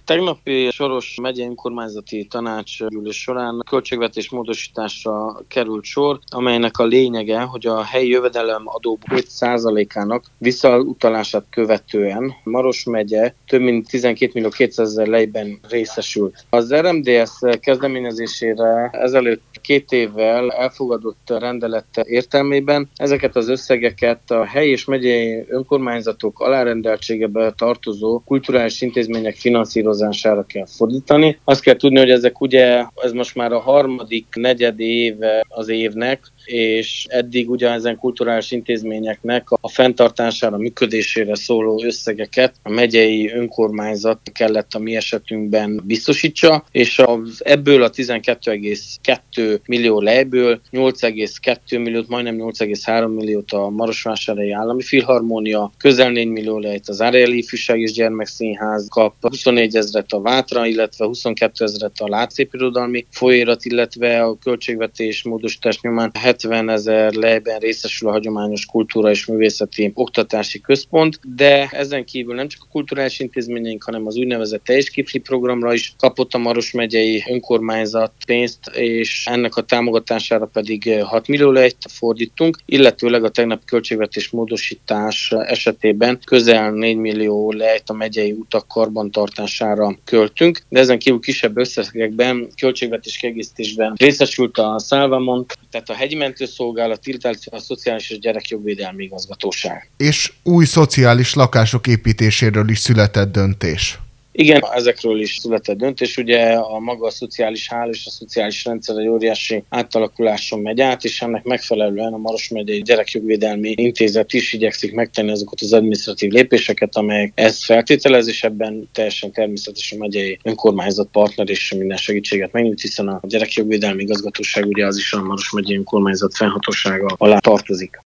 Tegnapi Soros megyei önkormányzati tanácsülés során költségvetés módosításra került sor, amelynek a lényege, hogy a helyi jövedelemadó 7%-ának visszautalását követően Maros megye több mint 12.200.000 lejben részesült. Az RMDSZ kezdeményezésére ezelőtt 2 évvel elfogadott rendelet értelmében ezeket az összegeket a helyi és megyei önkormányzatok alárendeltségebe tartozó kulturális intézmények finanszírozására kell fordítani. Azt kell tudni, hogy ez most már a harmadik negyed éve az évnek, és eddig ugye ezen kulturális intézményeknek a fenntartására, működésére szóló összegeket a megyei önkormányzat kellett a mi esetünkben biztosítsa, és ebből a 12,2 millió lejből 8,2 milliót, majdnem 8,3 milliót a Marosvásárhelyi Állami Filharmónia, közel 4 millió lejt az Árjeli Ifjúság és Gyermekszínház kap, 24 000 a Vátra, illetve 22 000 a Látszépirodalmi Folyóirat, illetve a költségvetés módosítás nyomán 70 000 lejben részesül a hagyományos kultúra és művészeti oktatási központ, de ezen kívül nem csak a kulturális intézményeink, hanem az úgynevezett teljes kifli programra is kapott a Maros megyei önkormányzat pénzt, és ennek a támogatására pedig 6 millió lejt fordítunk, illetőleg a tegnapi költségvetés módosítás esetében közel 4 millió lejt a megyei utak karbantartására költünk, de ezen kívül kisebb összegekben költségvetés kiegészítésben részesült a Szálvamont, tehát a hegyi mentőszolgálat, illetve a Szociális és Gyerekjogvédelmi Igazgatóság. És új szociális lakások építéséről is született döntés. Igen, ezekről is született döntés. Ugye a maga a szociális háló és a szociális rendszer egy óriási átalakuláson megy át, és ennek megfelelően a Maros megyei Gyerekjogvédelmi Intézet is igyekszik megtenni azokat az adminisztratív lépéseket, amelyek ezt feltételez, és ebben teljesen természetesen a megyei önkormányzat partner és minden segítséget megnyújt, hiszen a Gyerekjogvédelmi Igazgatóság ugye az is a Maros megyei önkormányzat fennhatósága alá tartozik.